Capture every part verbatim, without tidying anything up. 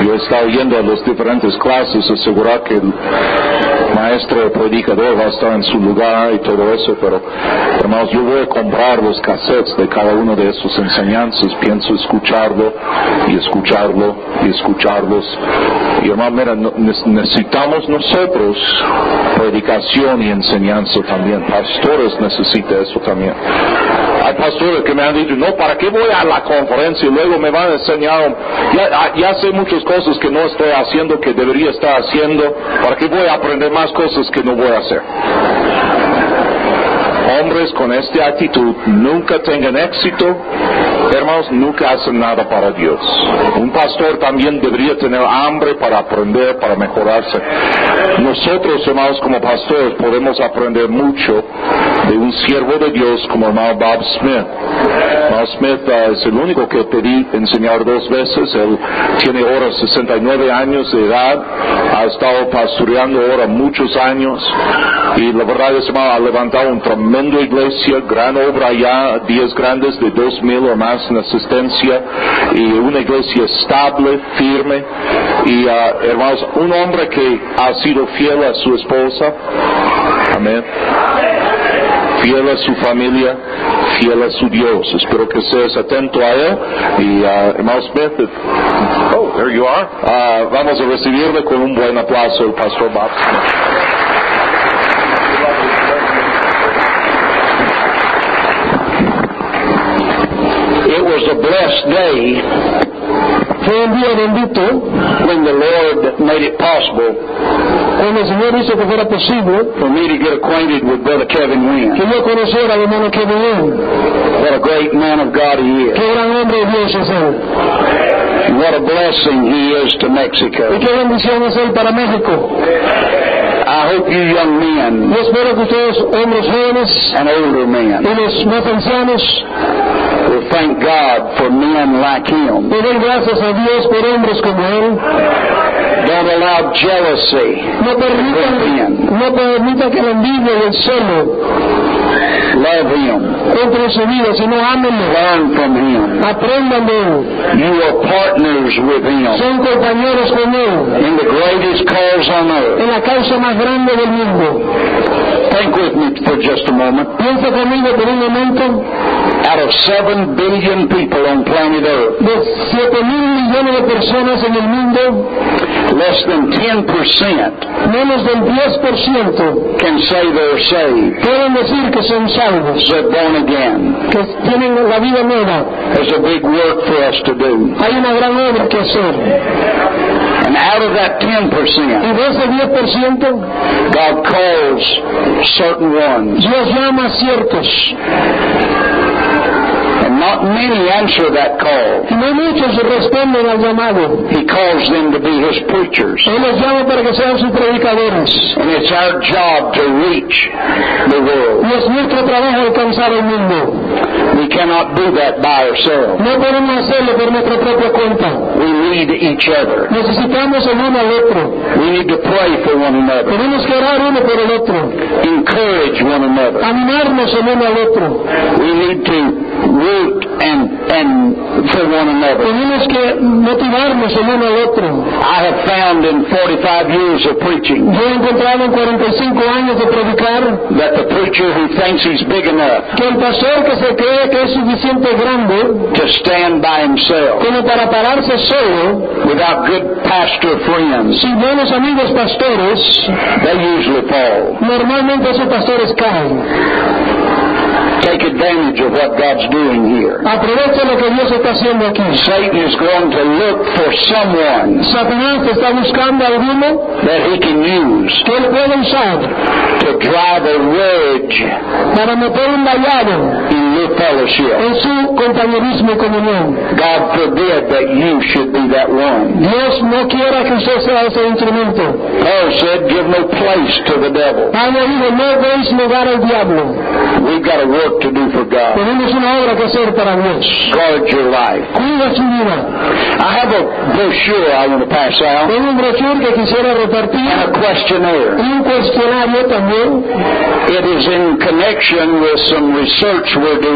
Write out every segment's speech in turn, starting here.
Yo he estado yendo a las diferentes clases, asegurar que el maestro predicador va a estar en su lugar y todo eso, pero hermanos, yo voy a comprar los cassettes de cada uno de esos enseñanzas, pienso escucharlo y escucharlo y escucharlos. Y hermano, mira, necesitamos nosotros predicación y enseñanza también. Pastores necesitan eso también. Hay pastores que me han dicho, no, ¿para qué voy a la conferencia y luego me van a enseñar? Ya, ya sé muchas cosas que no estoy haciendo, que debería estar haciendo. ¿Para qué voy a aprender más cosas que no voy a hacer? Hombres con esta actitud nunca tengan éxito, hermanos, nunca hacen nada para Dios. Un pastor también debería tener hambre para aprender, para mejorarse. Nosotros, hermanos, como pastores, podemos aprender mucho de un siervo de Dios como hermano Bob Smith. Bob Smith uh, es el único que pedí enseñar dos veces. Él tiene ahora sesenta y nueve años de edad, ha estado pastoreando ahora muchos años, y la verdad es, hermano, ha levantado un tremendo iglesia, gran obra ya, días grandes de dos mil o más en asistencia, y una iglesia estable, firme, y uh, hermanos, un hombre que ha sido fiel a su esposa, amén, fiel a su familia, fiel a su Dios. Espero que seas atento a él. Y uh, hermano Smith, oh, there you are. Uh, vamos a recibirle con un buen aplauso el pastor Bob Smith. It was a blessed day. Fue un día bendito when the Lord made it possible cuando el Señor hizo que fuera posible for me to get acquainted with Brother Kevin Wynn. Que yo conociera al hermano Kevin Wynn. What a great man of God he is. Qué gran hombre de Dios es él. What a blessing he is to Mexico. Y qué bendición es él para México. I hope you young men, yo espero que ustedes, hombres jóvenes and older men, y los más ancianos, will thank God for men like him. Y den gracias a Dios por hombres como él. Don't allow jealousy. No permitan, no permita que la envidia y el celo love him. Entre su vida, sino ámenlo. Learn from him. Aprendan de él. You are partners with him. Son compañeros con él. In the greatest cause on earth. En la causa más grande del mundo. Think with me for just a moment. Piensa conmigo por un momento. Out of seven billion people on planet Earth, de siete mil millones de personas en el mundo, less than ten percent, menos del diez por ciento, can say they're saved. Pueden decir que son salvos. They're born again. Que tienen la vida nueva. There's a big work for us to do. Hay una gran obra que hacer. And out of that ten percent, y de ese diez por ciento, God calls certain ones. Dios llama a ciertos. And not many answer that call. No muchos responden al llamado. He calls them to be his preachers. Él los llama para que sean sus predicadores. And it's our job to reach the world. Y es nuestro trabajo alcanzar el mundo. We cannot do that by ourselves. No podemos hacerlo por nuestra propia cuenta. We need each other. Necesitamos el uno al otro. We need to pray for one another. Tenemos que orar uno por el otro. Encourage one another. Animarnos el uno al otro. We need to root and and for one another. Tenemos que motivarnos el uno al otro. I have found in forty-five years of preaching. Yo he encontrado en cuarenta y cinco años de predicar that the preacher who thinks he's big enough que el pastor que se cree que es suficiente grande to stand by himself como para pararse solo without good pastor friends, sin buenos amigos pastores, they usually fall. Normalmente esos pastores caen. Take advantage of what God's doing here. Aprovecha lo que Dios está haciendo aquí. Satan is going to look for someone. Satanás está buscando a alguno that he can use. Que él puede usar to drive a wedge para meter un vallado in your fellowship. En su compañerismo y comunión. God forbid that you should be that one. Dios no quiera que usted sea ese instrumento. Paul said, "Give no place to the devil." Pablo dijo, no deis lugar al diablo. We've got to work to do for God. Tenemos una obra que hacer para Dios. Guard your life. Cuida su vida. I have a brochure I want to pass out. Tengo un brochure que quisiera repartir. And a questionnaire. Y un cuestionario también. It is in connection with some research we're doing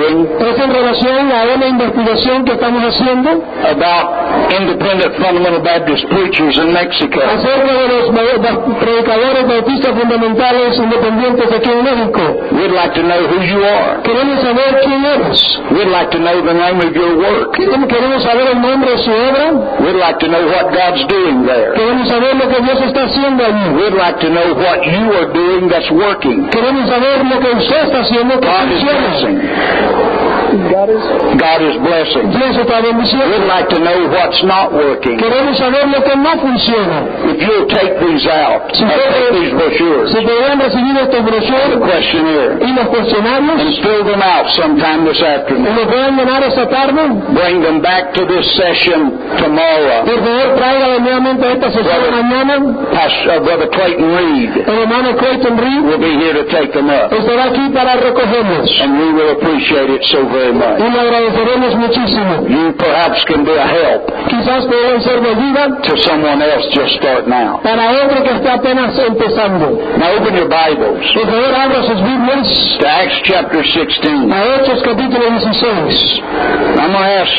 doing es en relación a una investigación que estamos haciendo about independent fundamental Baptist preachers in Mexico. acerca de los predicadores bautistas fundamentales independientes aquí en México. We'd like to know who you are. Queremos saber quién eres. We'd like to know the name of your work. Queremos saber el nombre de su obra. We'd like to know what God's doing there. Queremos saber lo que Dios está haciendo allí. We'd like to know what you are doing that's working. Queremos saber lo que usted está haciendo que God is funciona. blessing. God is, God is blessing. Dios está bendiciendo. We'd like to know what's not working. Queremos saber lo que no funciona. If you'll take these out, Si uh, take ustedes- these brochures, Si podrán recibir estos brochures questionnaire, y los cuestionarios and fill them out sometime this y afternoon. los puedan llenar esta tarde, Bring them back to this session tomorrow. por favor tráigalo nuevamente a esta sesión de mañana. Pastor, uh, Brother Clayton Reed El hermano Clayton Reed will be here to take them up, estará aquí para recogerlos and we will appreciate it so very y much. le agradeceremos muchísimo. You perhaps can be a help Quizás podrán ser de ayuda to someone else just starting out. para otro que está apenas empezando. Now open your Bibles Por favor abra sus Biblias to Acts chapter sixteen. a Hechos capítulo dieciséis. I'm going to ask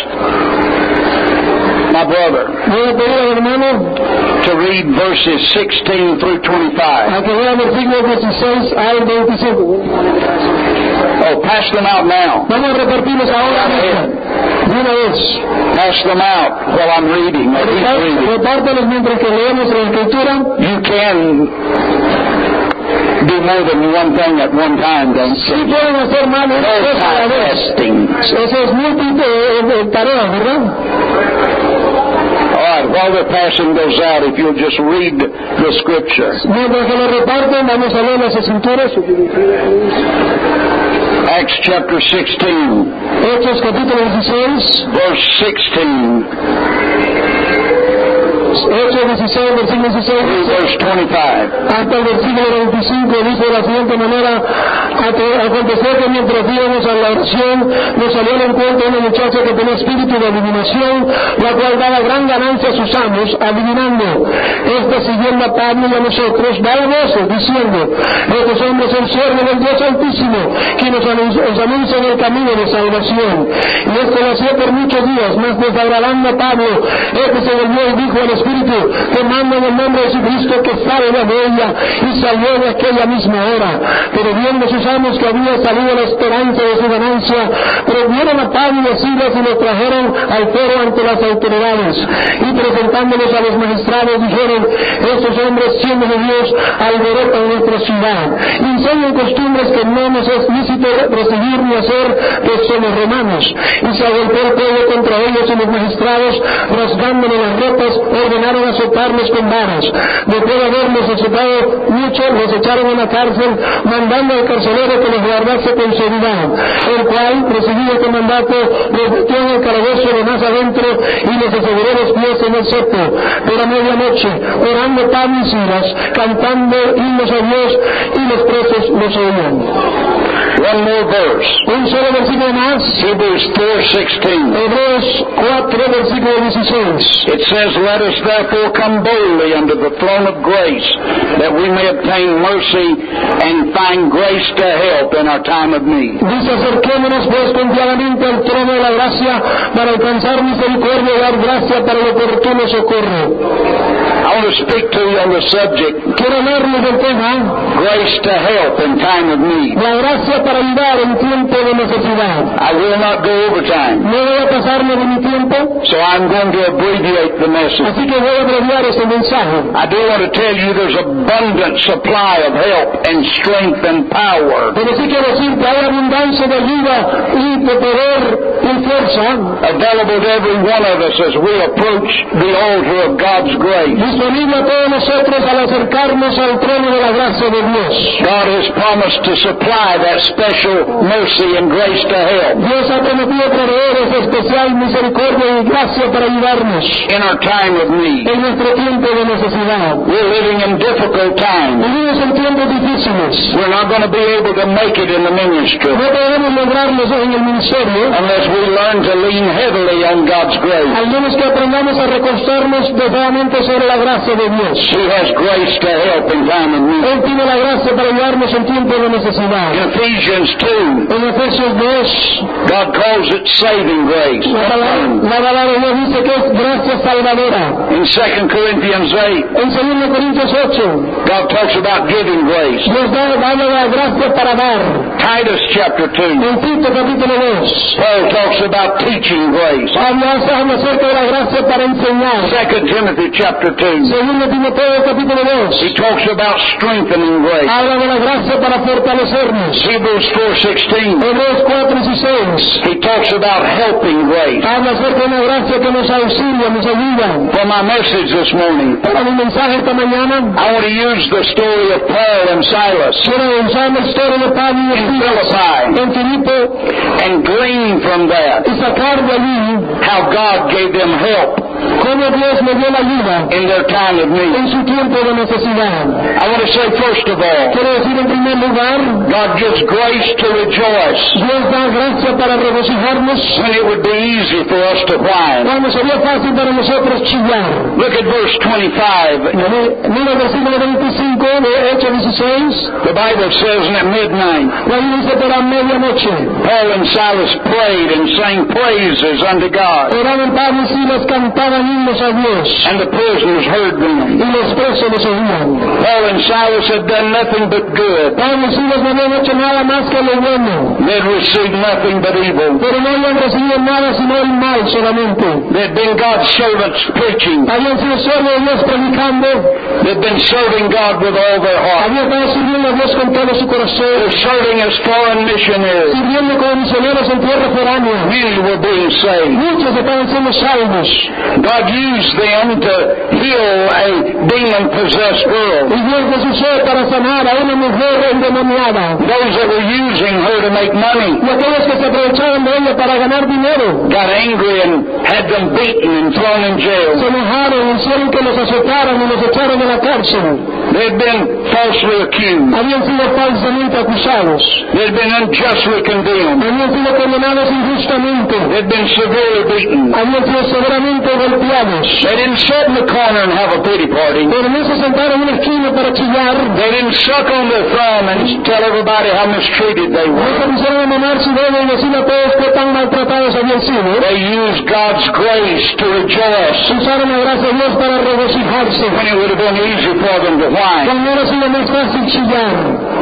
my brother Voy a pedir al hermano to read verses sixteen through twenty-five. a que lea versículos dieciséis al veinticinco. Oh, pass them out now. Vamos a repartirlos ahora mismo. De una vez. Pass them out while I'm reading. Or he's reading. Repártelos mientras que leemos la escritura. You can do more than one thing at one time, don't Sí you? pueden hacer más de una cosa a la vez. Multitasking. Eso es múltiple eh, eh, tarea, ¿verdad? All right, while they're passing those out, if you'll just read the scripture. Mientras que lo reparten, vamos a leer las escrituras. Acts chapter sixteen, Hechos capítulo dieciséis. verse sixteen Hechos dieciséis, versículo dieciséis. through verse twenty-five. Hasta el versículo veinticinco dice de la siguiente manera: aconteció que mientras íbamos a la oración nos salió al encuentro una muchacha que tenía espíritu de adivinación, la cual daba gran ganancia a sus amos adivinando. Este siguiendo a Pablo y a nosotros daba voces diciendo: estos hombres son siervos del Dios Altísimo, que nos anuncian el camino de salvación. Y esto lo hacía por muchos días, mas desagradando a Pablo, este se volvió y dijo al Espíritu: te mando en el nombre de Jesucristo que salga de ella, y salió de aquella misma hora. Pero viendo sus amos que había salido la esperanza de su ganancia, prendieron a Pablo y a Silas y los trajeron al foro ante las autoridades, y presentándolos a los magistrados dijeron: estos hombres, siendo de Dios, alborotan nuestra ciudad, y enseñan costumbres que no nos es lícito recibir ni hacer, pues somos romanos. Y se agolpó el pueblo contra ellos, y los magistrados, rasgándole las ropas, ordenaron azotarlos con varas. Después de haberlos azotado mucho, los echaron en la cárcel, mandando al carcelero que los guardase con seguridad, el cual, recibido este mandato, los metió en el calabozo de más adentro y les aseguró los pies en el cepo. Pero a medianoche, orando Pablo y Silas, cantando himnos a Dios, y los presos los oían. One more verse. Un solo versículo más. Hebrews four sixteen. Hebreos cuatro, versículo dieciséis. It says, let us therefore come boldly unto the throne of grace, that we may obtain mercy and find grace to help in our time of need. Dice: acerquémonos pues confiadamente al trono de la gracia para alcanzar misericordia y dar gracia para el oportuno socorro. I want to speak to you on the subject, Quiero hablarles del tema: grace to help in time of need. la gracia para ayudar en tiempo de necesidad. I will not go over time, No voy a pasarme de mi tiempo, so I'm going to abbreviate the message. así que voy a abreviar este mensaje. I do want to tell you there's abundant supply of help and strength and power Pero sí quiero decir que hay abundancia de ayuda y de poder y fuerza available to every one of us as we approach the altar of God's grace. disponible a todos nosotros al acercarnos al trono de la gracia de Dios. God has promised to supply that special mercy and grace to help Dios ha prometido proveer esa especial misericordia y gracia para ayudarnos in our time of need. en nuestro tiempo de necesidad. We're living in difficult times. Vivimos en tiempos difíciles. We're not going to be able to make it in the ministry No podemos lograrlos en el ministerio unless we learn to lean heavily firmly on God's grace. Al menos que aprendamos a recostarnos verdaderamente sobre la gracia de Dios. He has grace to help in time of need. Él tiene la gracia para ayudarnos en tiempo de necesidad. In Ephesians two, En Efesios dos, God calls it saving grace. la palabra, la palabra de Dios dice que es gracia salvadora. In Second Corinthians eight, En segundo Corintios ocho, God talks about giving grace. Dios da, habla de la gracia para dar. Titus chapter two, En Tito capítulo dos, Paul talks about teaching grace. habla, habla acerca de la gracia para enseñar. Second Timothy chapter two, Segundo Timoteo capítulo dos, he talks about strengthening grace. habla de la gracia para fortalecernos. Hebrews four sixteen, Hebreos cuatro dieciséis, he talks about helping grace. habla acerca de una gracia que nos auxilia, nos ayuda. For my message this morning, Para mi mensaje esta mañana, I want to use the story of Paul and Silas quiero usar la historia de Pablo y in Silas Philippi en Filipo and glean from that y sacar de allí how God gave them help cómo Dios le dio la ayuda in their time of need. en su tiempo de necesidad. I want to say first of all, Quiero decir en primer lugar, God gives grace to rejoice Dios da gracia para regocijarnos when it would be easy for us to whine. cuando sería fácil para nosotros chillar. Look at verse twenty-five. Mira el versículo veinticinco de Hechos dieciséis, The Bible says, and at midnight, la Biblia dice por la medianoche, Paul and Silas prayed and sang praises unto God, oraban Pablo y Silas, cantaban himnos a Dios, and the prisoners heard them. y los presos los oían. Paul and Silas had done nothing but good. Pablo y Silas no habían hecho nada más que lo bueno, They had received nothing but evil. pero no habían recibido nada sino el mal solamente. They had been God's servants preaching. Habían sido siervos de Dios predicando, They had been serving God with all their heart. habían estado sirviendo a Dios con todo su corazón, They were serving as foreign missionaries. sirviendo como misioneros en tierra foránea. Many were being saved. Muchos estaban siendo salvos. God used them to heal a demon-possessed girl. Y Dios los usó para sanar a una mujer endemoniada. Those that were using her to make money Y aquellos que se aprovechaban de ella para ganar dinero, got angry and had them beaten and thrown in se jail. enojaron, hicieron que los azotaran y los echaron de la cárcel. They had been falsely accused. Habían sido falsamente acusados. They had been unjustly condemned. Habían sido condenados injustamente. They had been severely beaten. Habían sido severamente golpeados. They didn't sit in the corner and have a pity party. Pero no se sentaron en una esquina para chillar. They didn't suck on their thumb and tell everybody how mistreated they No were. se pusieron a mamar su dedo y decirle a todos que tan maltratados habían sido. They used God's grace to rejoice Usaron la gracia de Dios para regocijarse. when it would have been easy for them to whine. Cuando era sido más fácil chillar.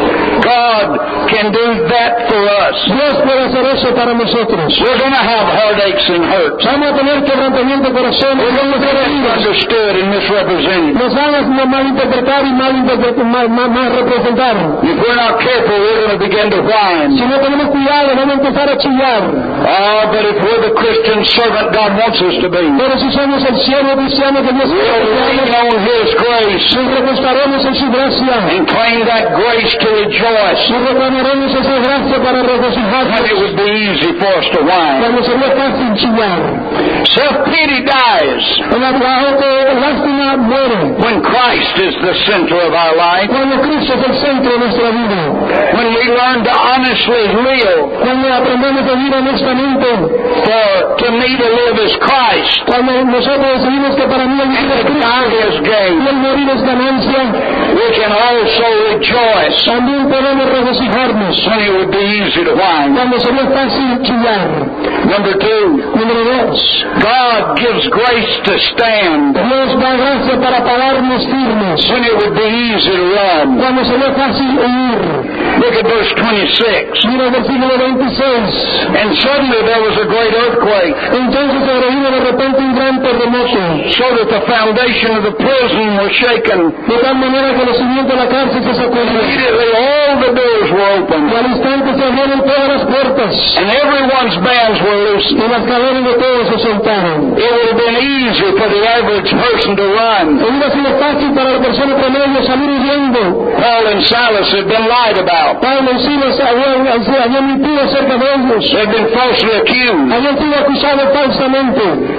God can do that for us. Dios puede hacer eso para nosotros. We're going to have heartaches and hurts. Vamos a tener quebrantamiento de corazón. We're going to get misunderstood and misrepresented. Nos van a malinterpretar y malinterpretar, mal, mal, mal representar. If we're not careful, we're going to begin to whine. Si no tenemos cuidado, vamos a empezar a chillar. Oh, but if we're the Christian servant God wants us to be, Pero si somos el siervo cristiano que Dios we'll lean quiere, on His grace nos recostaremos en su gracia. and claim that grace to rejoice Nos reclamaremos esa gracia para when it regocijarnos. would be easy for us to whine. Cuando sería fácil chillar. Self-pity dies El lástima muere. when Christ is the center of our life. Cuando Cristo es el centro de nuestra vida. When we learn to honestly live, Cuando aprendemos a vivir honestamente. for to me to live is Christ, Cuando nosotros decidimos que para mí el vivir es and to die Cristo is y gain, el morir es ganancia, we can also rejoice también podemos regocijarnos. when it would be easy to whine. Cuando sería fácil chillar. Number two, Número dos. God gives grace to stand Dios da gracia para pararnos firmes. when it would be easy to run. Cuando sería fácil huir. Look at verse twenty-six. Mira el versículo veintiséis. And suddenly there was a great earthquake, Entonces sobrevino de repente un gran terremoto, so that the foundation of the prison was shaken. de tal manera que los cimientos de la cárcel se sacudieron. Immediately all the doors were Y opened, al instante se abrieron todas las puertas, and everyone's bands were loosened. y las cadenas de todos se soltaron. It would have been easy for the average person to run. Hubiera sido fácil para la persona promedio salir huyendo. Paul and Silas had been lied about. Pablo y Silas habían, habían mentido acerca de ellos. They had been falsely accused. Habían sido acusados falsamente. They had been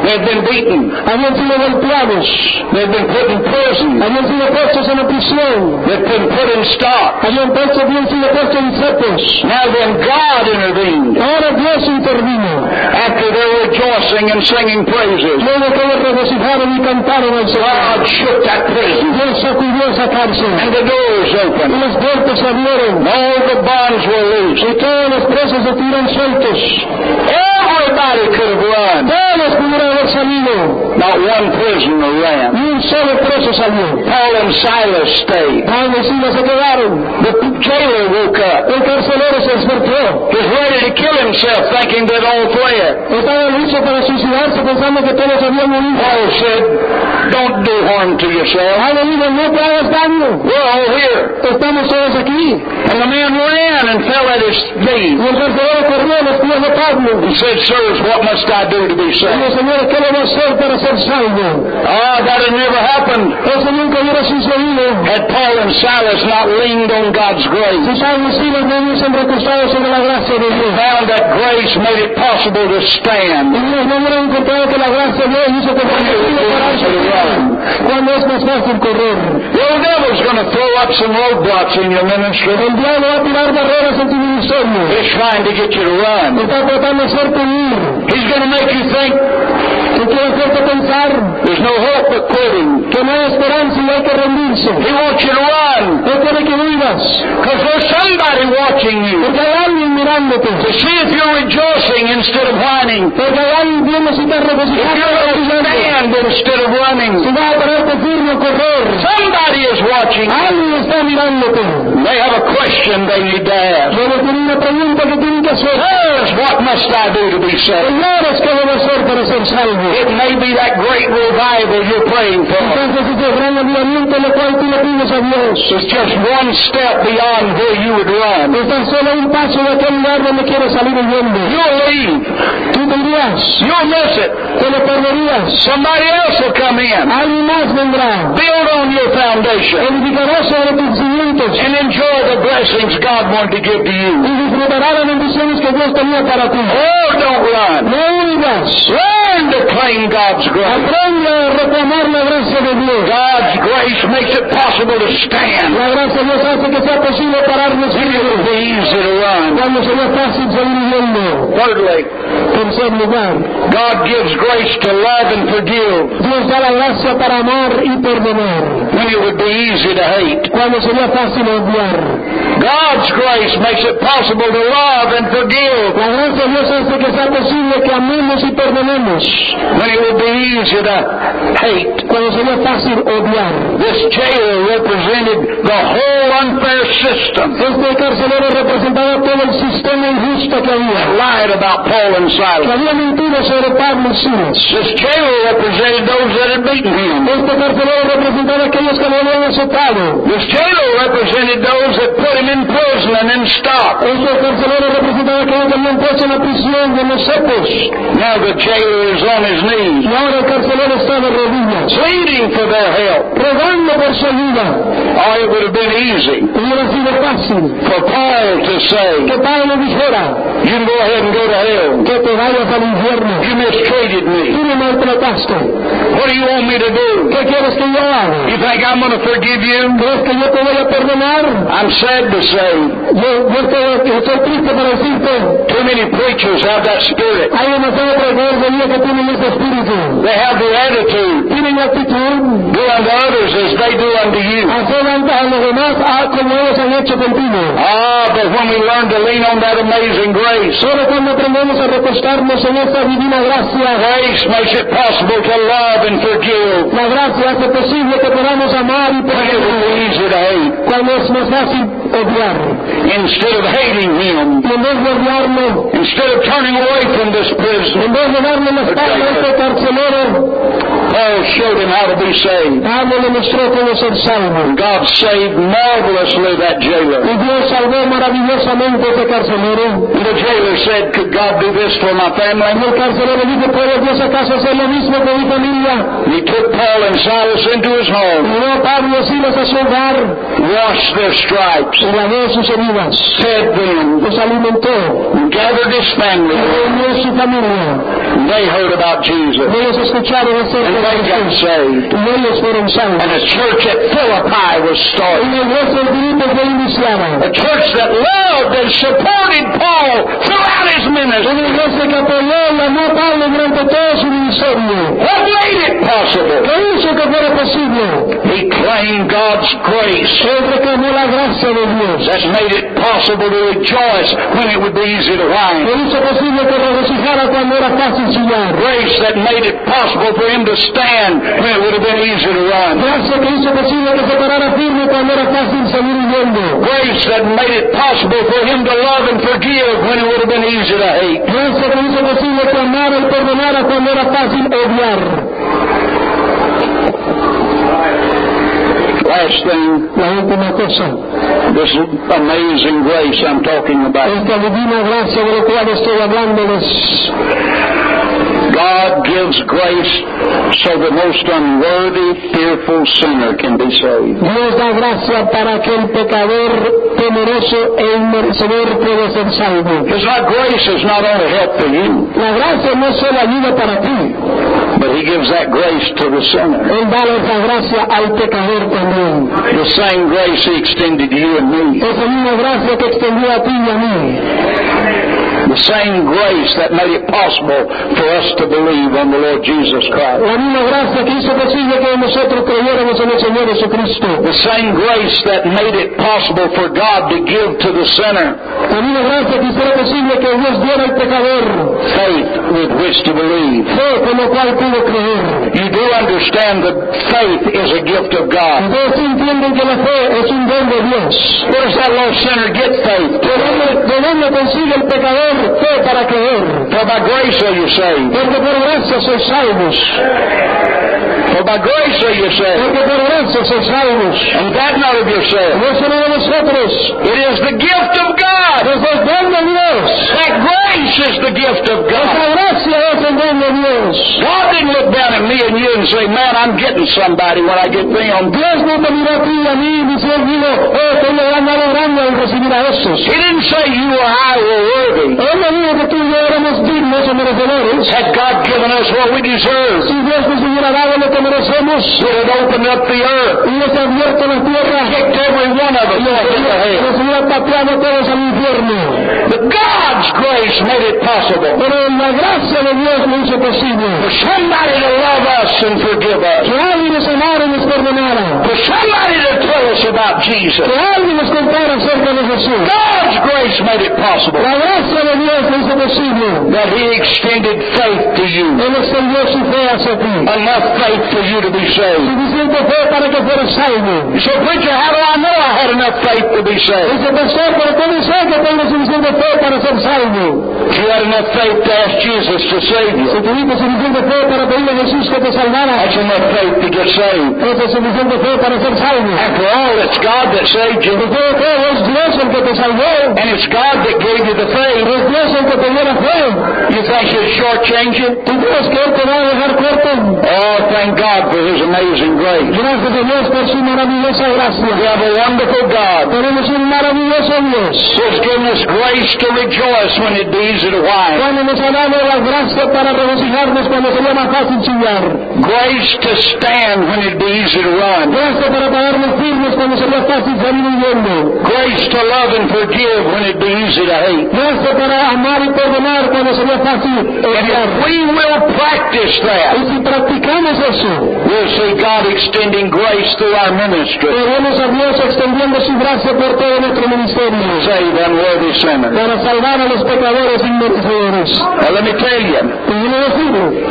beaten. Habían sido golpeados. They'd been put in prison. Habían sido puestos en la prisión. They'd been put in stocks. Habían, puesto, habían sido puestos en cepos. Now then God intervened. Ahora Dios intervino. After their rejoicing and singing praises, Luego que ellos regocijaron y cantaron al Señor, God shook that prison. Dios sacudió esa cárcel. And the doors Y opened. las puertas se abrieron. All the bonds were loose. Y todos los presos se tiraron sueltos. Everybody could have run. Todos pudieron haber salido. Not one prisoner ran. Ni un solo preso salió. Paul and Silas stayed. Pablo y Silas se quedaron. The jailer woke up. El carcelero se despertó. He was ready to kill himself, thinking that all fled. Estaba listo para suicidarse pensando que todos habían muerto. Paul said, don't do harm to yourself. Pablo dijo, no te hagas daño. We're all here. Estamos todos aquí. And the man ran and fell at his feet. Y el carcelero corrió a los pies de Pablo. He said, sirs, what must I do to be Y saved? el Señor, ¿qué debo hacer para ser salvo? Ah, that had never happened. Eso nunca hubiera sucedido. Had Paul and Silas not leaned on God's grace, Si Pablo y Silas no hubiesen recostado sobre la gracia de Dios. found that grace made it possible to stand. Y Dios no hubiera encontrado que la gracia de Dios hizo que fuera posible pararse de pie. Cuando es más fácil correr. Well, the devil's going to throw up some roadblocks in your ministry. El diablo va a tirar barreras en tu ministerio. He's trying to get you to run. Está tratando de hacerte huir. He's going to make you think Que quiere hacerte pensar there's no hope but quitting. que no hay esperanza y hay que rendirse. He wants you to run Él quiere que vivas. because there's somebody watching you Porque hay alguien mirándote. to see if you're rejoicing instead of whining. Porque hay alguien viendo si estás If regocijando you're o going to regocijando. stand instead of running. Si vas a pararte firme o correr. Somebody is watching you. Alguien está mirándote. They have a question they need to ask. Luego tiene una pregunta que tienen que hacer. Sirs, what must I do to be saved? Señores, ¿qué debo hacer para ser salvo? It may be that great revival you're praying for. Entonces ese gran avivamiento en el cual tú le pides a Dios. It's just one step beyond where you would run. Estás solo a un paso de aquel lugar donde quieres salir huyendo. You'll leave. Tú tendrías, You'll miss it. te lo perderías. Somebody else will come in. Alguien más vendrá. Build on your foundation Edificarás sobre tus cimientos and enjoy the blessings God wanted to give to you. y disfrutará las bendiciones que Dios tenía para ti. Oh, don't run. No huirás. Learn to claim God's grace. Aprende a reclamar la gracia de Dios. God's grace makes it possible to stand. La gracia de Dios hace que sea posible pararnos It will firmes. be easy to run. Cuando sería fácil seguir viviendo. Thirdly, Tercer lugar, God gives grace to love and forgive Dios da la gracia para amar y perdonar. when it would be easy to hate. Cuando sería fácil odiar. God's grace makes it possible to love and forgive La gracia de Dios hace que sea posible que amemos y perdonemos. when it would be easy to hate. Cuando sería fácil odiar. This jailer represented the whole unfair system Este carcelero representaba todo el sistema injusto que había. lied about Paul and Que Silas. había mentido sobre Pablo y Silas. This jailer represented those that had beaten him. Este carcelero representaba a aquellos que lo habían azotado. This jailer represented those that put him in prison and in stocks. Este carcelero representaba a aquellos que habían puesto en la prisión de los cepos. Now the jailer is on his knees, Y ahora el carcelero está de rodillas, pleading for their help. rogando por su ayuda. Oh, it would have been easy Hubiera sido fácil for Paul to say, que Pablo dijera you can go ahead and go to hell. que te vayas al infierno. You mistreated Tú me. me maltrataste. What do you want me to do? ¿Qué quieres que yo haga? You think I'm going to forgive you? ¿Crees que yo te voy a perdonar? I'm sad to say, Yo, yo estoy, estoy triste para decirte, too many preachers have that spirit. hay demasiados predicadores de Dios que tienen ese espíritu. They have the attitude, Tienen la actitud, do unto others as they do unto you. hacer a los demás ah, como ellos han hecho contigo. Ah, but when we learn to lean on that amazing grace, Solo cuando aprendemos a recostarnos en esa divina gracia, grace makes it possible to love and forgive. la gracia hace posible que podamos amar y When it would perdonar. be easy to hate. Cuando es más fácil odiar. Instead of hating him, Y en vez de odiarlo, instead of turning away from this prison, en vez de darle la espalda a este carcelero, Paul showed him how to be saved. Pablo le mostró cómo ser salvo. God saved marvelously that jailer. Y Dios salvó maravillosamente a ese carcelero. And the jailer said, could God do this for my family? Y el carcelero dijo, ¿puede Dios acaso hacer lo mismo con mi familia? He took Paul and Silas into his home, Y llevó a Pablo y Silas a su hogar, washed their stripes, y lavó sus heridas, fed them, los alimentó, and gathered his family. y reunió su familia. They heard about Jesus, Y ellos escucharon acerca and de they got Jesús. saved. Y ellos fueron salvos. And a church at Philippi was Y started. la iglesia de Filipo fue iniciada. A church that loved and supported Paul throughout his ministry. Una iglesia que apoyó y amó a Pablo durante todo su ministerio. What made it possible? ¿Qué hizo que fuera posible? He claimed God's grace. Él reclamó la gracia de Dios. That made it possible to rejoice when it would be easy to whine. Él hizo posible que regocijara cuando era fácil chillar. Grace that made it possible for him to stand when it would have been easy to run. Gracia que hizo posible que se parara firme cuando era fácil salir huyendo. Grace that made it possible for him to love and forgive when it would have been easy to hate. Gracia que hizo posible que amara y perdonara cuando era fácil odiar. Last thing, La última cosa, this amazing grace I'm talking about. esta divina gracia de la cual estoy hablándoles. God gives grace so the most unworthy, fearful sinner can be saved. Dios da gracia para que el pecador temeroso e inmerecedor pueda ser salvo. Because our grace is not only help for you, La gracia no es solo ayuda para ti, but He gives that grace to the sinner. Él da esa gracia al pecador también. The same grace He extended to you and me. Esa misma gracia que extendió a ti y a mí. The same grace that made it possible for us to believe on the Lord Jesus Christ. La misma gracia que hizo posible que nosotros creyéramos en el Señor Jesucristo. The same grace that made it possible for God to give to the sinner La misma gracia que hiciera posible que Dios diera al pecador faith with which to believe. fe con lo cual pudo creer. You do understand that faith is a gift of God. Ustedes sí entienden que la fe es un don de Dios. Where does that lost sinner get faith? ¿De dónde, de dónde consigue el pecador fe para creer? For by grace are you saved. Porque por gracia sois salvos. For by grace are you saved. Porque por gracia sois salvos. And that not of yourself. No es uno de nosotros. It is the gift of God. Es el don de Dios. That grace is the gift of Esa God. gracia es el don de Dios. God didn't look down at me and you and say, man, I'm getting somebody when I get them. Dios no te miró a ti y a mí y dice, digo, oh, estoy llegando a lo grande al recibir a esos. He didn't say you or I were worthy. Él me dijo que tú y yo éramos dignos o merecedores. Had God given us what we deserve, Si Dios nos hubiera dado lo que merecemos, He had opened up the earth, y nos ha abierto la tierra, kicked every one of us off in the head. nos hubiera pateado todos al infierno. But God's grace made it possible Pero la gracia de Dios lo hizo posible. for somebody to love us and forgive us. Que alguien nos amara y nos perdonara. For somebody to tell us about Jesus. Que alguien nos contara acerca de Jesús. God's grace made it possible La gracia de Dios lo hizo posible. that He extended faith to you. Él extendió su fe hacia ti. Enough faith for you to be saved. Suficiente fe para que fueras salvo. You say, preacher, how do I know I had enough faith to be saved? Dice, pastor, pero ¿cómo sé que tengo suficiente fe para ser salvo? If you had enough faith to ask Jesus to save Si you, tuviste suficiente fe para pedirle a Jesús que te salvara, that's enough faith to get saved. eso es suficiente fe para ser salvo. After all, it's God that saved you, Después de todo, es Dios el que te salvó. and it's God that gave you the faith. Es Dios el que te dio la fe. You think He'll shortchange you? ¿Tú crees que Él te va a dejar corto? Oh, thank God for His amazing grace. Gracias a Dios por su maravillosa We gracia. have a wonderful God Tenemos un maravilloso Dios. who's given us grace to rejoice when it'd be easy to whine. Cuando nos ha dado la gracia para regocijarnos cuando sería más fácil chillar. Grace to stand when it'd be easy to run. Gracia para pararnos firmes cuando sería fácil salir huyendo. Grace to love and forgive when it'd be easy to hate. Gracia para amar y perdonar cuando sería fácil And odiar. if we will practice that, Y si practicamos eso, we'll see God extending grace through our ministry. veremos a Dios extendiendo su gracia por todo nuestro ministerio Save unworthy sinners. para salvar a los pecadores inmerecedores. Now let me tell you, Y yo le decimos, in God's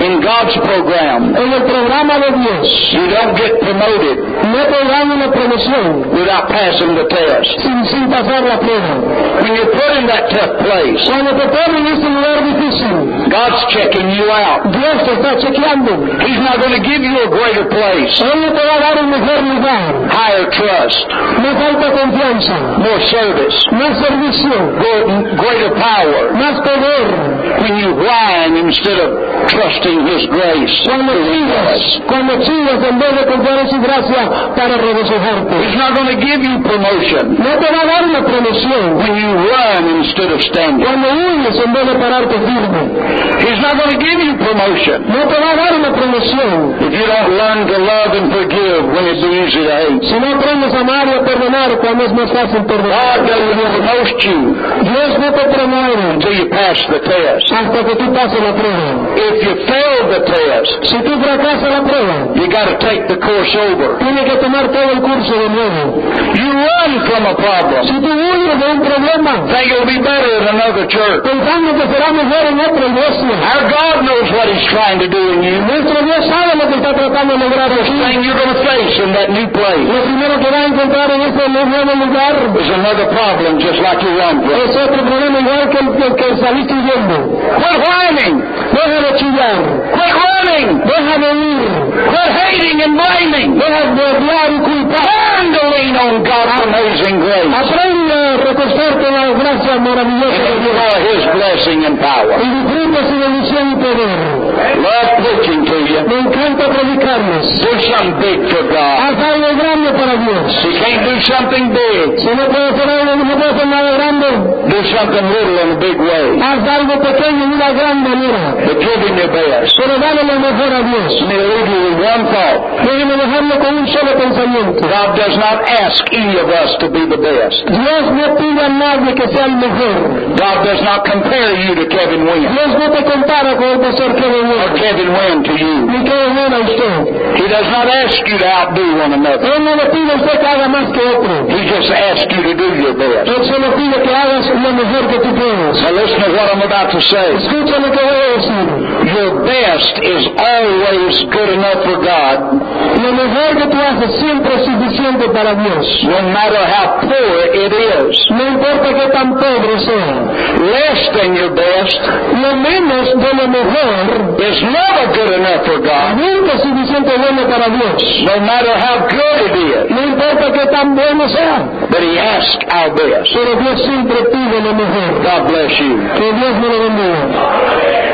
God's program, en el programa de Dios, you don't get promoted no te dan una promoción without passing the test. sin, sin pasar la prueba. When you're put in that tough place, Cuando te ponen en ese lugar difícil, God's checking you out. Dios te está chequeando. He's not going to give you a greater place, Él no te va a dar un mejor lugar, higher trust, más alta confianza, more service, más servicio, greater power, más poder. when you whine instead of trusting His grace. Cuando chillas, cuando chillas en vez de confiar en su gracia para regocijarte. He's not going to give you promotion No te va a dar una promoción when you run instead of standing. cuando huyes en vez de pararte firme. He's not going to give you promotion No te va a dar una promoción if you don't learn to love and forgive when it's easy to hate. si no aprendes a amar y a perdonar cuando es más fácil perdonar. God doesn't promote you Dios no te promueve until you pass the test. hasta que tú pases la prueba. If you fail the test, Si tú fracasas la prueba, you got to take the course over. tienes que tomar todo el curso de nuevo. You run from a problem, Si tú huyes de un problema, think it'll be better in another church. pensando que será mejor en otra iglesia, Our God knows what He's trying to do in you. nuestro Dios sabe lo que está tratando de lograr The aquí. thing you're going to face in that new place Lo primero que va a encontrar en ese nuevo lugar is another problem just like you run from. es otro problema igual que el, el que saliste huyendo. Quit whining! Deja de chillar, Quit running! deja de ir, Quit hating and blaming! deja de odiar y culpar. Learn to lean on God's amazing grace. Aprende a recostarte en la gracia maravillosa de And Dios enjoy His blessing and power. y disfruta su bendición y poder. Love preaching to you. Me encanta predicarles. Do something big for God. Haz algo grande para Dios. You can't do something big. Si no puedes hacer algo, no puedes hacer nada grande, Do something little in a big way. haz algo pequeño en una gran manera. But give Him your best. Pero dale lo mejor a Dios. Let me leave you with one thought. Déjeme dejarlo con un solo pensamiento. God does not ask any of us to be the best. Dios no pide a nadie que sea el mejor. God does not compare you to Kevin Wynn Dios no te compara con el pastor Kevin or Wynn, Kevin Wynn to you. ni Kevin Wynn a usted. He does not ask you to outdo one another. Él no le pide a usted que haga más que otro. He just asks you to do your best. Él solo pide que hagas lo mejor que tú puedas. Now listen to what I'm about to say. Escucha lo que voy a decir. Your best is always good enough for God, Lo mejor que tú haces siempre es suficiente para Dios. no matter how poor it is. No importa que tan pobre sea. Less than your best Lo menos de lo mejor is never good enough for God, nunca es suficiente bueno para Dios. no matter how good it is. No importa que tan bueno sea. But He asks our best. Pero Dios siempre pide lo mejor. God bless you. Que Dios me lo bendiga.